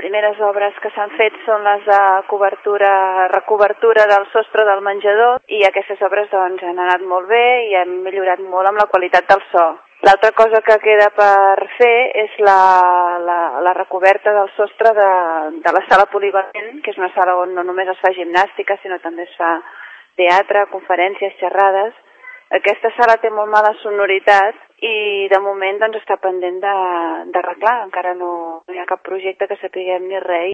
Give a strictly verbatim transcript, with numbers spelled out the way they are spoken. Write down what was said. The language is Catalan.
primeres obres que s'han fet són les de cobertura, recobertura del sostre del menjador i aquestes obres doncs, han anat molt bé i han millorat molt amb la qualitat del so. L'altra cosa que queda per fer és la, la, la recoberta del sostre de, de la sala polivalent, que és una sala on no només es fa gimnàstica, sinó també es fa teatre, conferències, xerrades. Aquesta sala té molt mala sonoritat i de moment doncs, està pendent d'arreglar. Encara no, no hi ha cap projecte que sapiguem ni res.